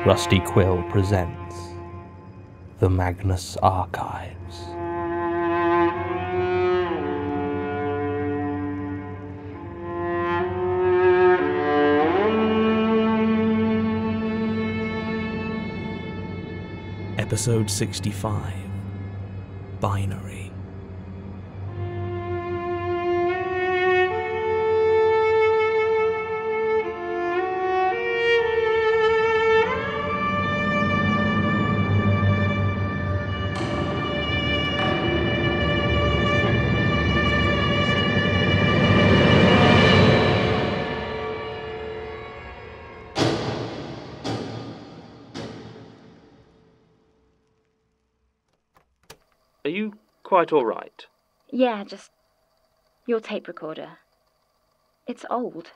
Rusty Quill presents The Magnus Archives. Episode 65, Binary. Are you quite all right? Yeah, just your tape recorder. It's old.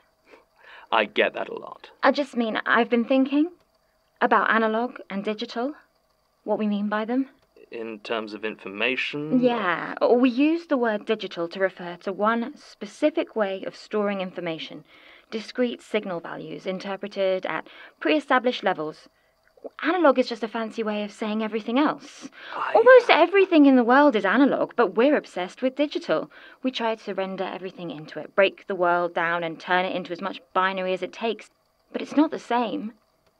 I get that a lot. I just mean, I've been thinking about analog and digital, what we mean by them. In terms of information? Yeah, we use the word digital to refer to one specific way of storing information, discrete signal values interpreted at pre-established levels. Analog is just a fancy way of saying everything else. Almost everything in the world is analog, but we're obsessed with digital. We try to render everything into it, break the world down and turn it into as much binary as it takes. But it's not the same.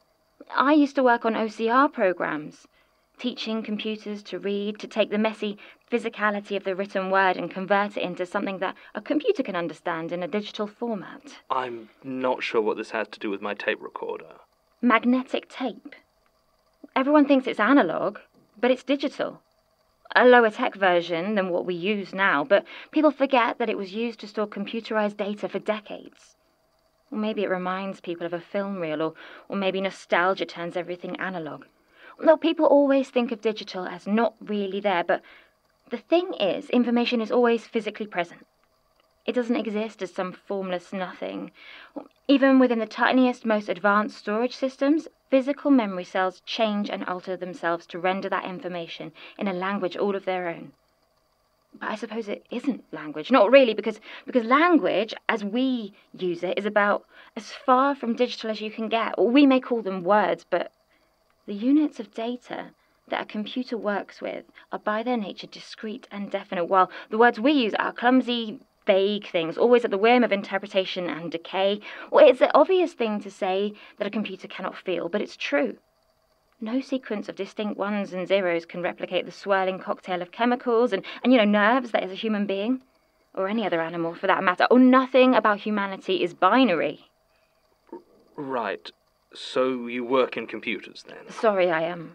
I used to work on OCR programs, teaching computers to read, to take the messy physicality of the written word and convert it into something that a computer can understand in a digital format. I'm not sure what this has to do with my tape recorder. Magnetic tape. Everyone thinks it's analog, but it's digital. A lower-tech version than what we use now, but people forget that it was used to store computerized data for decades. Or maybe it reminds people of a film reel, or maybe nostalgia turns everything analog. No, people always think of digital as not really there, but the thing is, information is always physically present. It doesn't exist as some formless nothing. Even within the tiniest, most advanced storage systems, physical memory cells change and alter themselves to render that information in a language all of their own. But I suppose it isn't language. Not really, because language, as we use it, is about as far from digital as you can get. Or we may call them words, but the units of data that a computer works with are by their nature discrete and definite, while the words we use are clumsy, vague things, always at the whim of interpretation and decay. Well, it's an obvious thing to say that a computer cannot feel, but it's true. No sequence of distinct ones and zeros can replicate the swirling cocktail of chemicals and nerves that is a human being, or any other animal for that matter. Or nothing about humanity is binary. Right. So you work in computers, then? Sorry, I am.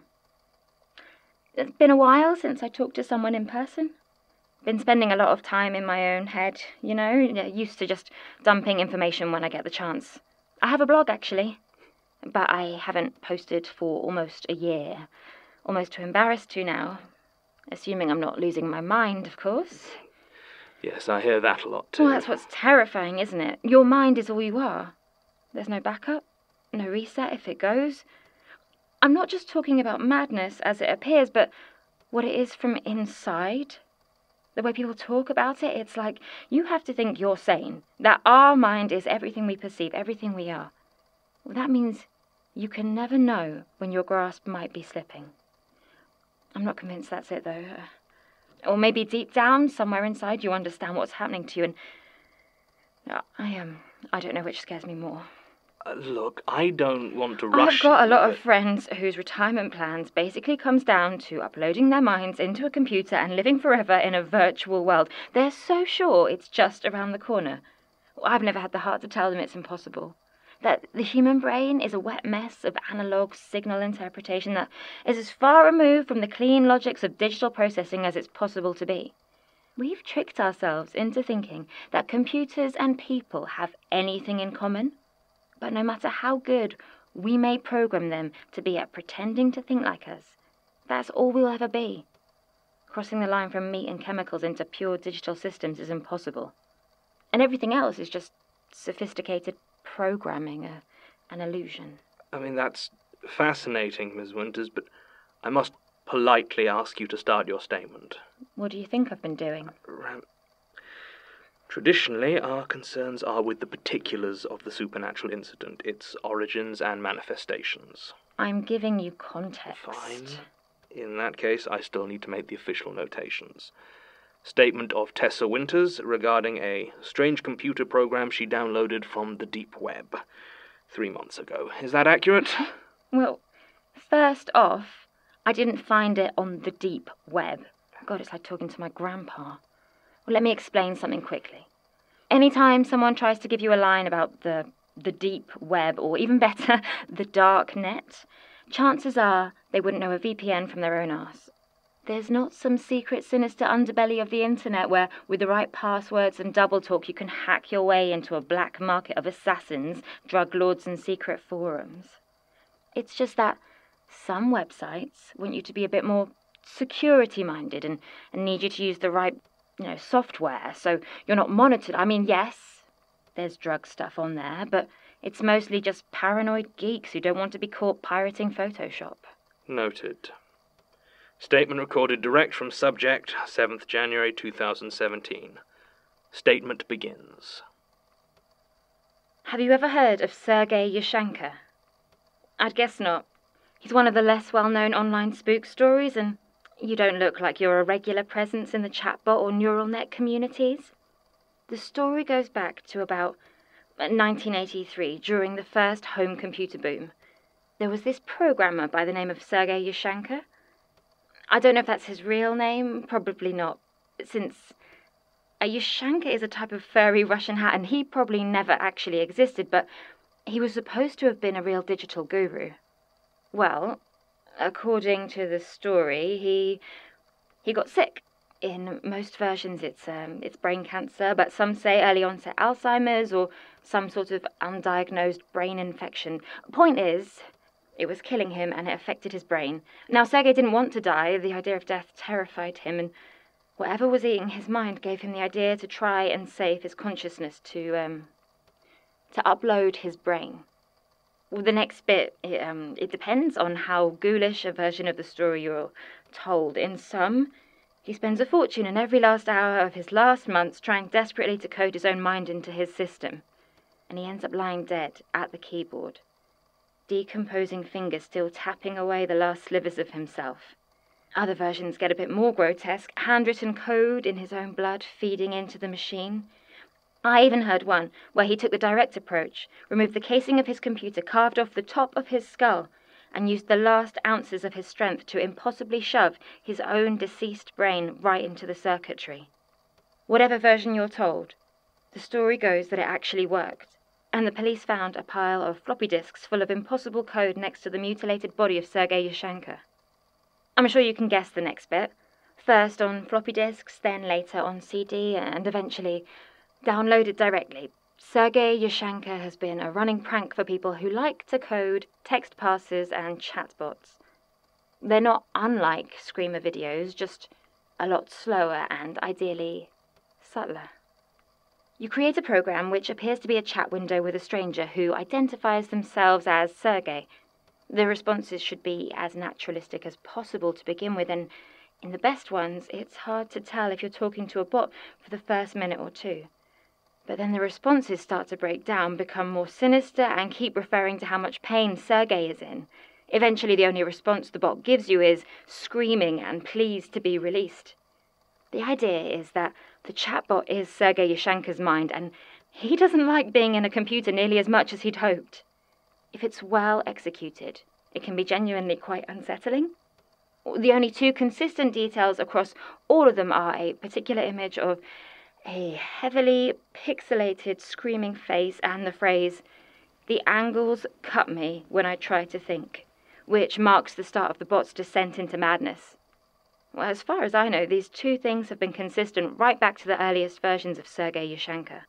It's been a while since I talked to someone in person. Been spending a lot of time in my own head, used to just dumping information when I get the chance. I have a blog, actually, but I haven't posted for almost a year. Almost too embarrassed to now. Assuming I'm not losing my mind, of course. Yes, I hear that a lot, too. Well, that's what's terrifying, isn't it? Your mind is all you are. There's no backup, no reset if it goes. I'm not just talking about madness as it appears, but what it is from inside. The way people talk about it, it's like you have to think you're sane, that our mind is everything we perceive, everything we are. Well, that means you can never know when your grasp might be slipping. I'm not convinced that's it, though. Or maybe deep down, somewhere inside, you understand what's happening to you, and I don't know which scares me more. Look, I don't want to rush. I've got a lot of friends whose retirement plans basically comes down to uploading their minds into a computer and living forever in a virtual world. They're so sure it's just around the corner. I've never had the heart to tell them it's impossible. That the human brain is a wet mess of analog signal interpretation that is as far removed from the clean logics of digital processing as it's possible to be. We've tricked ourselves into thinking that computers and people have anything in common. But no matter how good we may program them to be at pretending to think like us, that's all we'll ever be. Crossing the line from meat and chemicals into pure digital systems is impossible. And everything else is just sophisticated programming, an illusion. I mean, that's fascinating, Ms. Winters, but I must politely ask you to start your statement. What do you think I've been doing? Traditionally, our concerns are with the particulars of the supernatural incident, its origins and manifestations. I'm giving you context. Fine. In that case, I still need to make the official notations. Statement of Tessa Winters regarding a strange computer program she downloaded from the deep web 3 months ago. Is that accurate? Well, first off, I didn't find it on the deep web. God, it's like talking to my grandpa. Well, let me explain something quickly. Anytime someone tries to give you a line about the deep web, or even better, the dark net, chances are they wouldn't know a VPN from their own arse. There's not some secret, sinister underbelly of the internet where, with the right passwords and double talk, you can hack your way into a black market of assassins, drug lords, and secret forums. It's just that some websites want you to be a bit more security-minded and need you to use the right, software, so you're not monitored. I mean, yes, there's drug stuff on there, but it's mostly just paranoid geeks who don't want to be caught pirating Photoshop. Noted. Statement recorded direct from subject, 7th January 2017. Statement begins. Have you ever heard of Sergei Yashenka? I'd guess not. He's one of the less well-known online spook stories, and you don't look like you're a regular presence in the chatbot or neural net communities. The story goes back to about 1983, during the first home computer boom. There was this programmer by the name of Sergei Yashenka. I don't know if that's his real name, probably not, since Yashenka is a type of furry Russian hat, and he probably never actually existed, but he was supposed to have been a real digital guru. Well, according to the story, he got sick. In most versions, it's brain cancer, but some say early onset Alzheimer's or some sort of undiagnosed brain infection. Point is, it was killing him and it affected his brain. Now, Sergei didn't want to die. The idea of death terrified him, and whatever was eating his mind gave him the idea to try and save his consciousness, to upload his brain. Well, the next bit, it depends on how ghoulish a version of the story you're told. In some, he spends a fortune in every last hour of his last months trying desperately to code his own mind into his system, and he ends up lying dead at the keyboard, decomposing fingers still tapping away the last slivers of himself. Other versions get a bit more grotesque, handwritten code in his own blood feeding into the machine. I even heard one where he took the direct approach, removed the casing of his computer, carved off the top of his skull, and used the last ounces of his strength to impossibly shove his own deceased brain right into the circuitry. Whatever version you're told, the story goes that it actually worked, and the police found a pile of floppy disks full of impossible code next to the mutilated body of Sergei Yashenka. I'm sure you can guess the next bit. First on floppy disks, then later on CD, and eventually downloaded directly. Sergei Yashenka has been a running prank for people who like to code, text parsers, and chatbots. They're not unlike screamer videos, just a lot slower and ideally subtler. You create a program which appears to be a chat window with a stranger who identifies themselves as Sergei. The responses should be as naturalistic as possible to begin with, and in the best ones, it's hard to tell if you're talking to a bot for the first minute or two. But then the responses start to break down, become more sinister, and keep referring to how much pain Sergei is in. Eventually, the only response the bot gives you is screaming and pleas to be released. The idea is that the chatbot is Sergei Yashenka's mind, and he doesn't like being in a computer nearly as much as he'd hoped. If it's well executed, it can be genuinely quite unsettling. The only two consistent details across all of them are a particular image of a heavily pixelated screaming face and the phrase, "The angles cut me when I try to think," which marks the start of the bot's descent into madness. Well, as far as I know, these two things have been consistent right back to the earliest versions of Sergei Yashenka.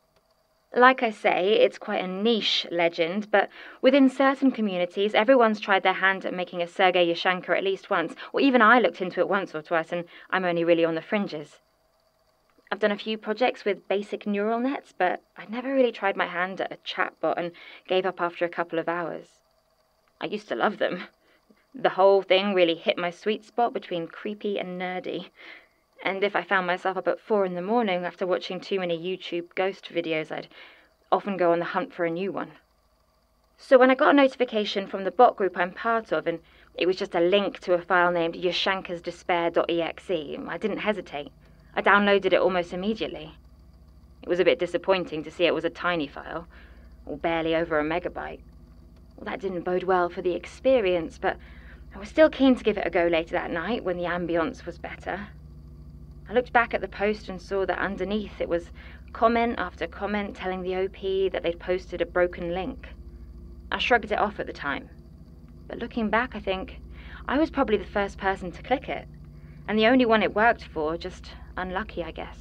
Like I say, it's quite a niche legend, but within certain communities, everyone's tried their hand at making a Sergei Yashenka at least once, or even I looked into it once or twice, and I'm only really on the fringes. I've done a few projects with basic neural nets, but I never really tried my hand at a chatbot and gave up after a couple of hours. I used to love them. The whole thing really hit my sweet spot between creepy and nerdy. And if I found myself up at 4 a.m. after watching too many YouTube ghost videos, I'd often go on the hunt for a new one. So when I got a notification from the bot group I'm part of, and it was just a link to a file named yashankasdespair.exe, I didn't hesitate. I downloaded it almost immediately. It was a bit disappointing to see it was a tiny file, or barely over a megabyte. Well, that didn't bode well for the experience, but I was still keen to give it a go later that night when the ambience was better. I looked back at the post and saw that underneath it was comment after comment telling the OP that they'd posted a broken link. I shrugged it off at the time, but looking back I think I was probably the first person to click it, and the only one it worked for, just unlucky I guess.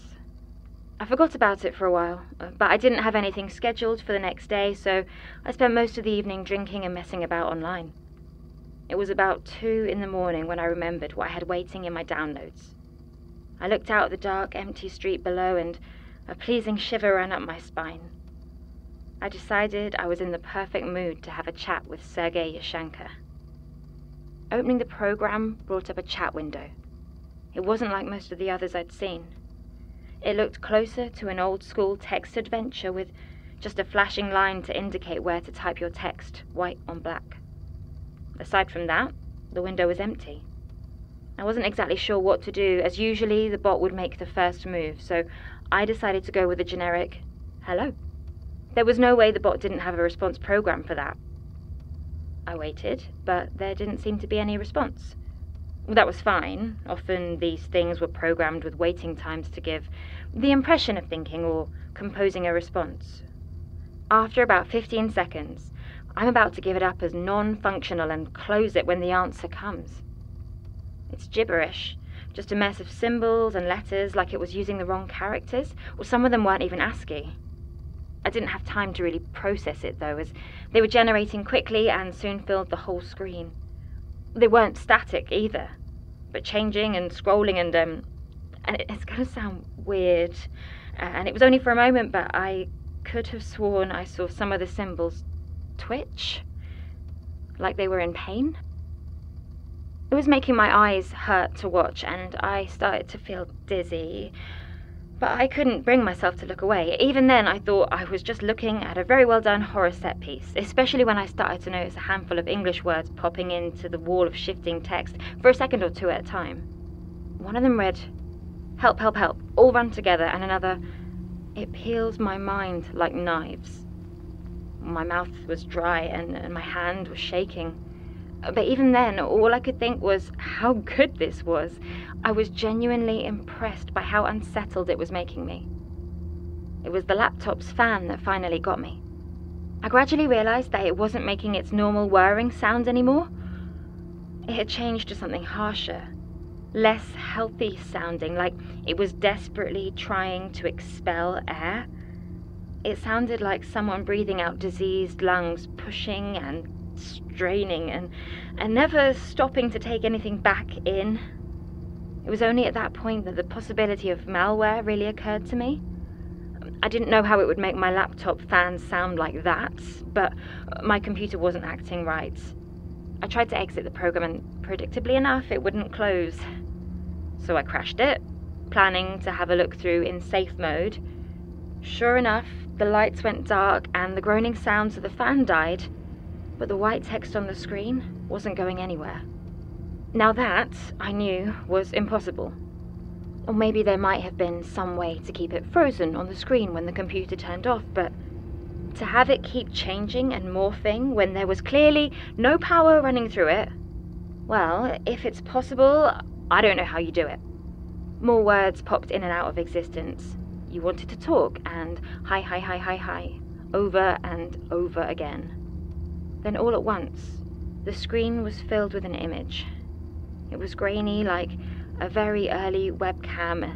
I forgot about it for a while, but I didn't have anything scheduled for the next day, so I spent most of the evening drinking and messing about online. It was about 2 in the morning when I remembered what I had waiting in my downloads. I looked out at the dark, empty street below, and a pleasing shiver ran up my spine. I decided I was in the perfect mood to have a chat with Sergei Yashenka. Opening the program brought up a chat window. It wasn't like most of the others I'd seen. It looked closer to an old-school text adventure with just a flashing line to indicate where to type your text, white on black. Aside from that, the window was empty. I wasn't exactly sure what to do, as usually the bot would make the first move, so I decided to go with a generic hello. There was no way the bot didn't have a response program for that. I waited, but there didn't seem to be any response. That was fine. Often these things were programmed with waiting times to give the impression of thinking or composing a response. After about 15 seconds, I'm about to give it up as non-functional and close it when the answer comes. It's gibberish, just a mess of symbols and letters like it was using the wrong characters, or some of them weren't even ASCII. I didn't have time to really process it though, as they were generating quickly and soon filled the whole screen. They weren't static either, but changing and scrolling and it's going to sound weird, and it was only for a moment, but I could have sworn I saw some of the symbols twitch, like they were in pain. It was making my eyes hurt to watch, and I started to feel dizzy, but I couldn't bring myself to look away. Even then, I thought I was just looking at a very well done horror set piece, especially when I started to notice a handful of English words popping into the wall of shifting text for a second or two at a time. One of them read, "Help, help, help, all run together," and another, "It peels my mind like knives." My mouth was dry and my hand was shaking. But even then, all I could think was how good this was. I was genuinely impressed by how unsettled it was making me. It was the laptop's fan that finally got me. I gradually realized that it wasn't making its normal whirring sound anymore. It had changed to something harsher, less healthy sounding, like it was desperately trying to expel air. It sounded like someone breathing out diseased lungs, pushing and straining and never stopping to take anything back in. It was only at that point that the possibility of malware really occurred to me. I didn't know how it would make my laptop fan sound like that, but my computer wasn't acting right. I tried to exit the program and, predictably enough, it wouldn't close. So I crashed it, planning to have a look through in safe mode. Sure enough, the lights went dark and the groaning sounds of the fan died, but the white text on the screen wasn't going anywhere. Now that, I knew, was impossible. Or maybe there might have been some way to keep it frozen on the screen when the computer turned off, but to have it keep changing and morphing when there was clearly no power running through it, well, if it's possible, I don't know how you do it. More words popped in and out of existence. You wanted to talk, and hi, over and over again. Then all at once, the screen was filled with an image. It was grainy, like a very early webcam.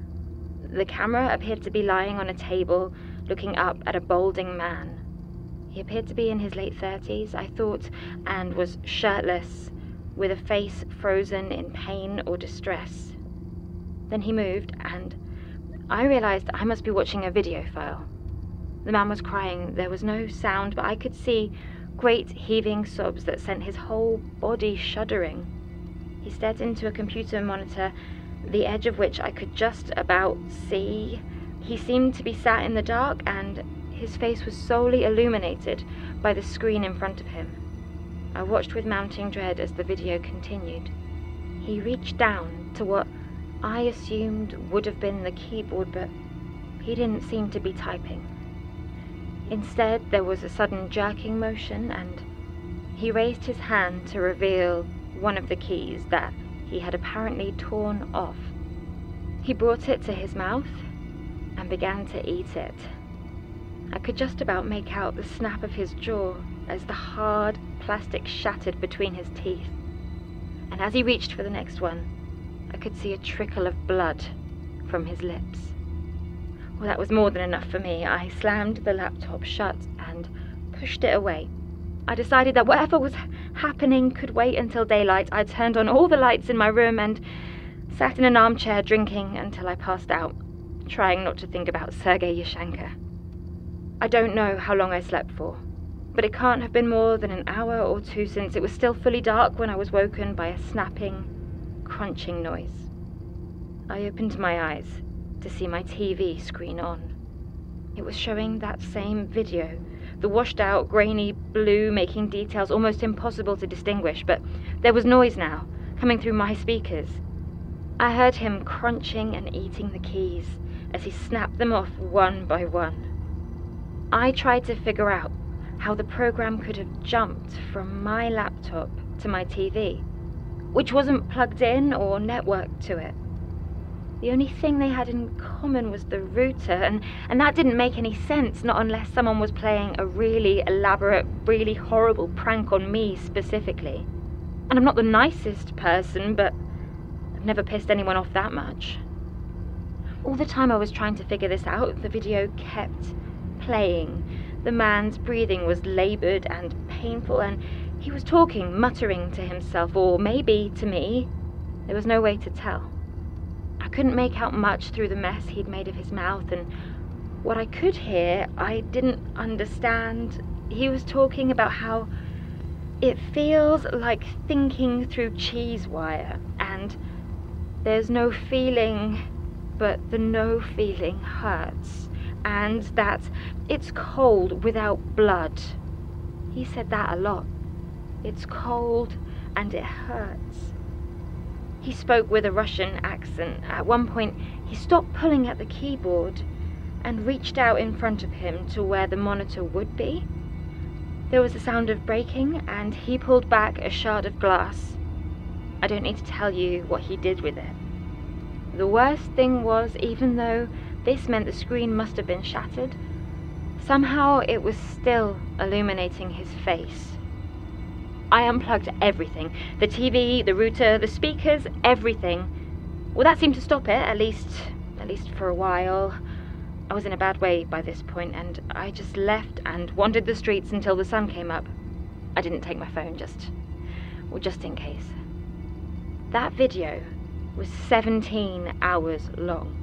The camera appeared to be lying on a table, looking up at a balding man. He appeared to be in his late 30s, I thought, and was shirtless, with a face frozen in pain or distress. Then he moved, and I realized I must be watching a video file. The man was crying. There was no sound, but I could see great heaving sobs that sent his whole body shuddering. He stared into a computer monitor, the edge of which I could just about see. He seemed to be sat in the dark, and His face was solely illuminated by the screen in front of him. I watched with mounting dread as the video continued. He reached down to what I assumed would have been the keyboard, but he didn't seem to be typing. Instead, there was a sudden jerking motion, and he raised his hand to reveal one of the keys that he had apparently torn off. He brought it to his mouth and began to eat it. I could just about make out the snap of his jaw as the hard plastic shattered between his teeth. And as he reached for the next one, I could see a trickle of blood from his lips. Well, that was more than enough for me. I slammed the laptop shut and pushed it away. I decided that whatever was happening could wait until daylight. I turned on all the lights in my room and sat in an armchair drinking until I passed out, trying not to think about Sergei Yashenka. I don't know how long I slept for, but it can't have been more than an hour or two, since it was still fully dark when I was woken by a snapping, crunching noise. I opened my eyes to see my TV screen on. It was showing that same video, the washed-out, grainy blue, making details almost impossible to distinguish, but there was noise now, coming through my speakers. I heard him crunching and eating the keys as he snapped them off one by one. I tried to figure out how the program could have jumped from my laptop to my TV, which wasn't plugged in or networked to it. The only thing they had in common was the router, and that didn't make any sense, not unless someone was playing a really elaborate, really horrible prank on me specifically. And I'm not the nicest person, but I've never pissed anyone off that much. All the time I was trying to figure this out, the video kept playing. The man's breathing was labored and painful, and he was talking, muttering to himself, or maybe to me. There was no way to tell. I couldn't make out much through the mess he'd made of his mouth, and what I could hear, I didn't understand. He was talking about how it feels like thinking through cheese wire, and there's no feeling, but the no feeling hurts, and that it's cold without blood. He said that a lot. It's cold and it hurts. He spoke with a Russian accent. At one point, he stopped pulling at the keyboard and reached out in front of him to where the monitor would be. There was a sound of breaking, and he pulled back a shard of glass. I don't need to tell you what he did with it. The worst thing was, even though this meant the screen must have been shattered, somehow it was still illuminating his face. I unplugged everything. The TV, the router, the speakers, everything. Well, that seemed to stop it, at least for a while. I was in a bad way by this point, and I just left and wandered the streets until the sun came up. I didn't take my phone, just in case. That video was 17 hours long.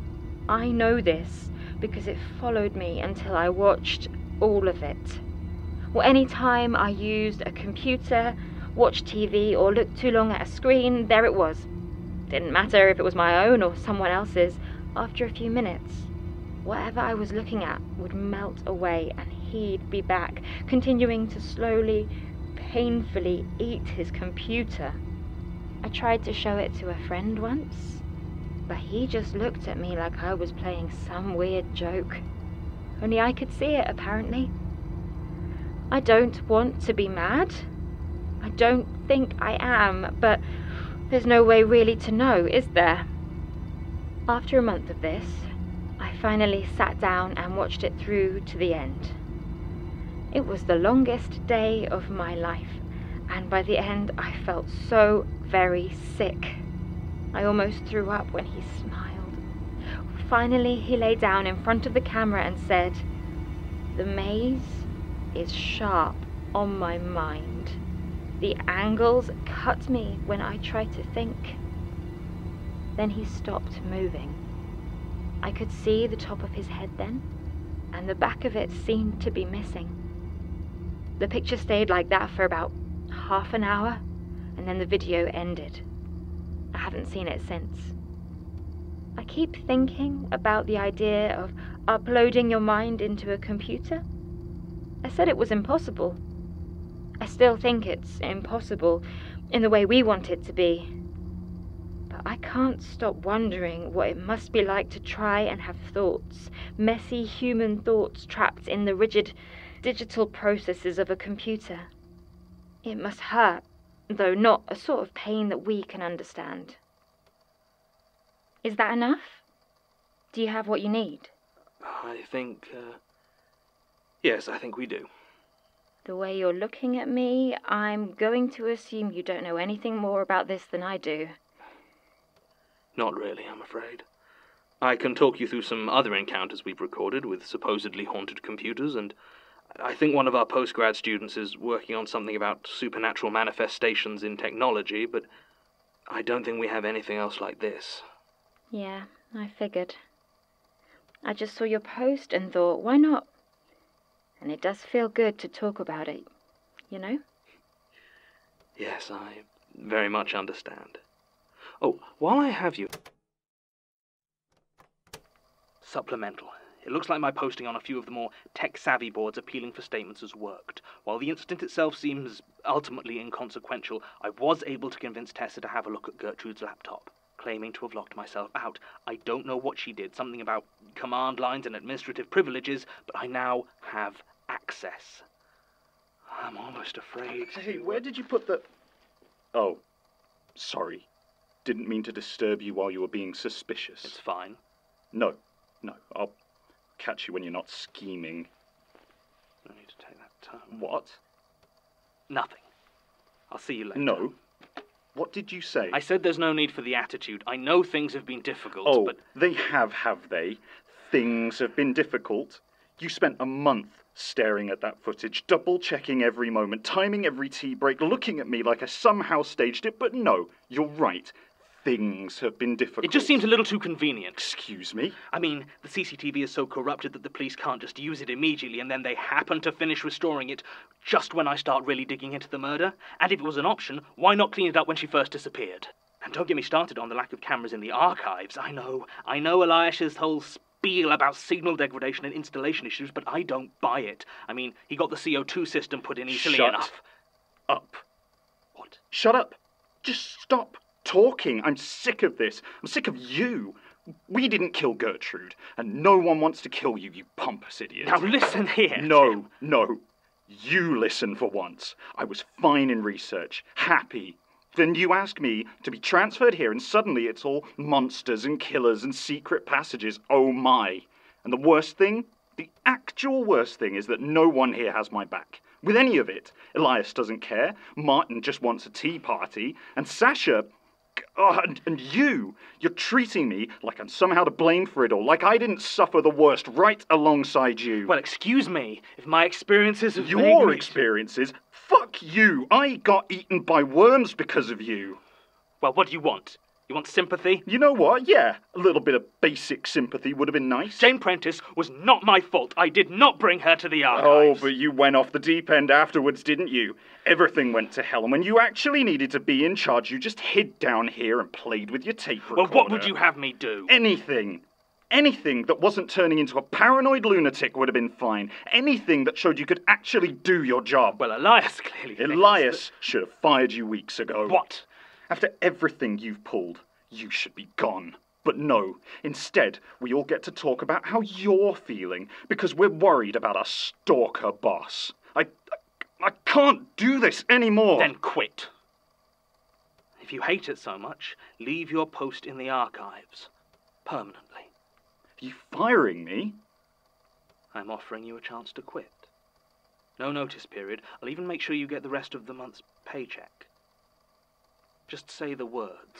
I know this because it followed me until I watched all of it. Well, any time I used a computer, watched TV, or looked too long at a screen, there it was. Didn't matter if it was my own or someone else's. After a few minutes, whatever I was looking at would melt away, and he'd be back, continuing to slowly, painfully eat his computer. I tried to show it to a friend once, but he just looked at me like I was playing some weird joke. Only I could see it, apparently. I don't want to be mad. I don't think I am, but there's no way really to know, is there? After a month of this, I finally sat down and watched it through to the end. It was the longest day of my life, and by the end I felt so very sick. I almost threw up when he smiled. Finally, he lay down in front of the camera and said, "The maze is sharp on my mind. The angles cut me when I try to think." Then he stopped moving. I could see the top of his head then, and the back of it seemed to be missing. The picture stayed like that for about half an hour, and then the video ended. I haven't seen it since. I keep thinking about the idea of uploading your mind into a computer? I said it was impossible. I still think it's impossible in the way we want it to be. But I can't stop wondering what it must be like to try and have thoughts, messy human thoughts trapped in the rigid digital processes of a computer. It must hurt, though not a sort of pain that we can understand. Is that enough? Do you have what you need? I think, yes, I think we do. The way you're looking at me, I'm going to assume you don't know anything more about this than I do. Not really, I'm afraid. I can talk you through some other encounters we've recorded with supposedly haunted computers, and I think one of our postgrad students is working on something about supernatural manifestations in technology, but I don't think we have anything else like this. Yeah, I figured. I just saw your post and thought, why not? And it does feel good to talk about it, you know? Yes, I very much understand. Oh, while I have you... Supplemental. It looks like my posting on a few of the more tech-savvy boards appealing for statements has worked. While the incident itself seems ultimately inconsequential, I was able to convince Tessa to have a look at Gertrude's laptop, claiming to have locked myself out. I don't know what she did, something about command lines and administrative privileges, but I now have access. I'm almost afraid to... Hey, where did you put the... Oh, sorry. Didn't mean to disturb you while you were being suspicious. It's fine. No, I'll catch you when you're not scheming. No need to take that tone. What? Nothing. I'll see you later. No. What did you say? I said there's no need for the attitude. I know things have been difficult, Oh, but... they have they? Things have been difficult. You spent a month staring at that footage, double-checking every moment, timing every tea break, looking at me like I somehow staged it, but no, you're right. Things have been difficult. It just seems a little too convenient. Excuse me? I mean, the CCTV is so corrupted that the police can't just use it immediately, and then they happen to finish restoring it just when I start really digging into the murder. And if it was an option, why not clean it up when she first disappeared? And don't get me started on the lack of cameras in the archives. I know Eliash's whole spiel about signal degradation and installation issues, but I don't buy it. I mean, he got the CO2 system put in easily enough. Shut up. What? Shut up. Just stop talking. I'm sick of this. I'm sick of you. We didn't kill Gertrude, and no one wants to kill you, you pompous idiot. Now listen here. No. You listen for once. I was fine in research, happy. Then you ask me to be transferred here, and suddenly it's all monsters and killers and secret passages. Oh my. And the worst thing, the actual worst thing, is that no one here has my back. With any of it. Elias doesn't care, Martin just wants a tea party, and Sasha... Oh, and you're treating me like I'm somehow to blame for it all, like I didn't suffer the worst right alongside you. Well, excuse me, if my experiences have Your experiences? Fuck you! I got eaten by worms because of you. Well, what do you want? You want sympathy? You know what? Yeah, a little bit of basic sympathy would have been nice. Jane Prentice was not my fault. I did not bring her to the archives. Oh, but you went off the deep end afterwards, didn't you? Everything went to hell, and when you actually needed to be in charge, you just hid down here and played with your tape recorder. Well, what would you have me do? Anything. Anything that wasn't turning into a paranoid lunatic would have been fine. Anything that showed you could actually do your job. Well, Elias clearly thinks Elias should have fired you weeks ago. What? After everything you've pulled, you should be gone. But no, instead, we all get to talk about how you're feeling, because we're worried about our stalker boss. I can't do this anymore. Then quit. If you hate it so much, leave your post in the archives. Permanently. Are you firing me? I'm offering you a chance to quit. No notice period. I'll even make sure you get the rest of the month's paycheck. Just say the words.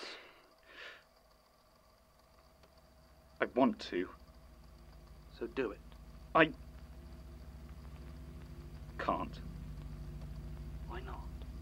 I want to. So do it. I can't. Why not?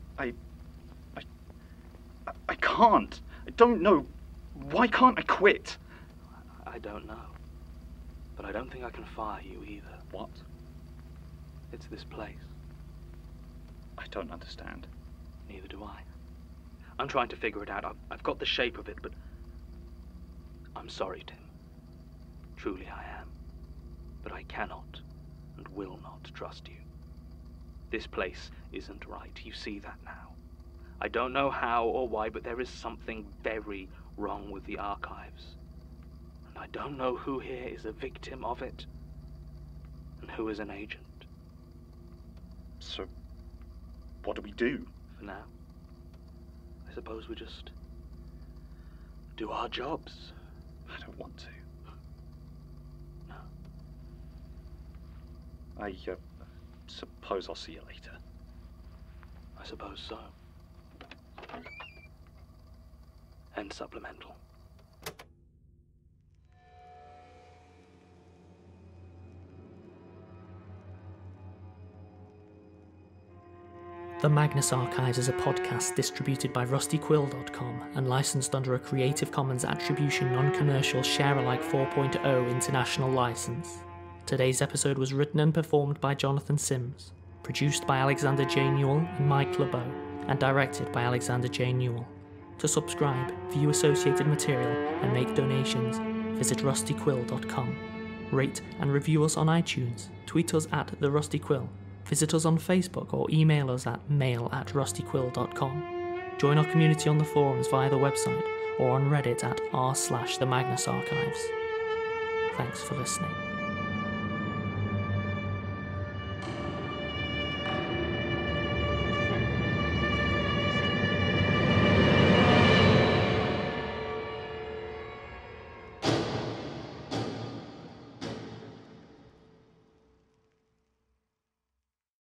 I can't. I don't know. Why can't I quit? I don't know. But I don't think I can fire you either. What? It's this place. I don't understand. Neither do I. I'm trying to figure it out. I've got the shape of it, but... I'm sorry, Tim. Truly I am. but I cannot and will not trust you. This place isn't right. You see that now. I don't know how or why, but there is something very wrong with the archives. And I don't know who here is a victim of it and who is an agent. So, what do we do? For now, I suppose we just do our jobs. I don't want to. No. I suppose I'll see you later. I suppose so. End supplemental. The Magnus Archives is a podcast distributed by rustyquill.com and licensed under a Creative Commons Attribution Non-Commercial Share-alike 4.0 international license. Today's episode was written and performed by Jonathan Sims, produced by Alexander J. Newell and Mike LeBeau, and directed by Alexander J. Newell. To subscribe, view associated material, and make donations, visit rustyquill.com. Rate and review us on iTunes, tweet us at TheRustyQuill, visit us on Facebook or email us at mail@rustyquill.com. Join our community on the forums via the website or on Reddit at r/TheMagnusArchives. Thanks for listening.